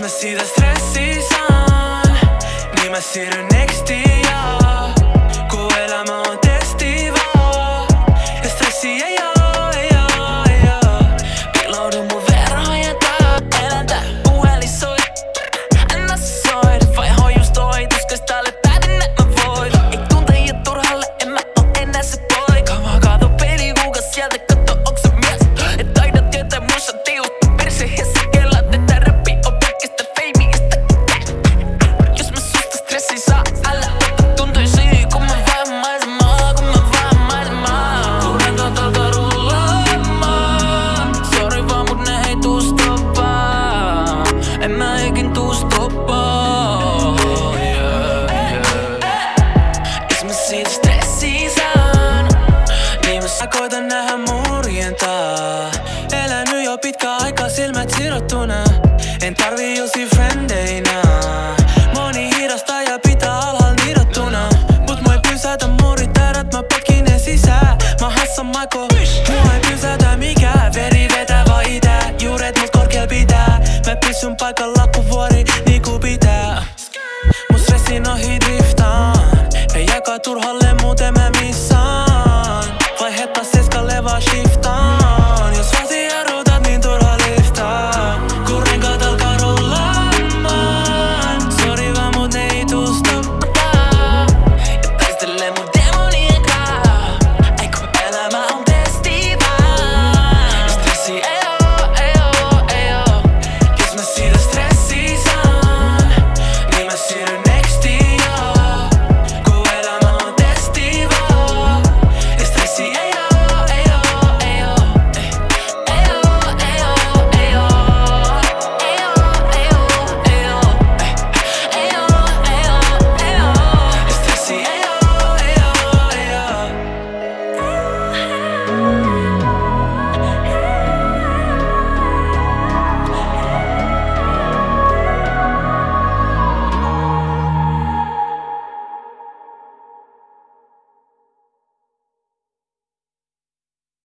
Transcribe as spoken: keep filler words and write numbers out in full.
siitä stressi saan, niin mä siirryn nextiin ja kun elämä on testi vaan ja stressi ei oo, ei oo, ei oo. Piiloudun mun verhojen taa, elän tää puhelin soi. Anna soit, vai hoijus toi, tuskas tälle päätin et mä voit. Ei tunteja turhalle, en mä oo enää se poika. Mä kato peli kuukas sieltä, katso onks se mies. Et taida tietää musta tiusta perse ja se kelat, että räppi on pelkästä feimiistä. Jos mä susta stressin saa, älä ota tuntuisi kun mä vammaisemaa, kun mä vammaisemaa. Kun renkaat alkaa rullaamaan, sori vaan mut ne ei tuu stoppaa. En mä ikin tuu stoppaa, yeah, yeah. Jos mä siitä stressin saan, niin mä koitan nähdä murjentaa. Elänyt jo pitkä aikaa silmät sidottuna, en tarvii uusia frendeinä. Moni hidastaa ja pitää alhaalla nidottuna, mut mua ei pysäytä murittarot, mä potkin ne sisään. Mä hassan mako, mua ei pysäytä mikään. Veri vetää vaan itää, juuret mut korkeal pitää. Mä pysyn paikalla kun vuori niinku pitää. Mun stressin ohi driftaan, ei jakaa turhalle muuten mä